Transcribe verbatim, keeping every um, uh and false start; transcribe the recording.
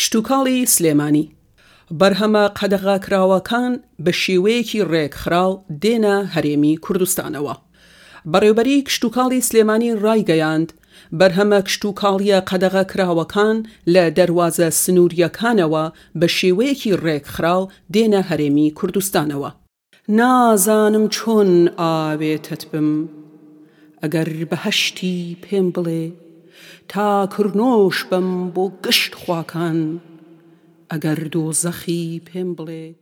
کشتوکاڵی سلێمانی بەرهەمە قەدەغاکراوەکان بە شێوەیەکی ڕێکخراو دێنە هەرێمی کوردستانەوە. بەڕێوەبەری کشتوکاڵی سلێمانی ڕایگەیاند بەرهەمە کشتوکاڵیە قەدەغاکراوەکان لە دەروازە سنووریەکانەوە بە شێوەیەکی ڕێکخراو دێنە هەرێمی کوردستانەوە. نازانم چۆن ئاوێتت بم ئەگەر بەهەشتی پێم بڵێ، تا کڕنۆش بم بۆ گشت خواکان ئەگەر دۆزەخی پێم بڵێ.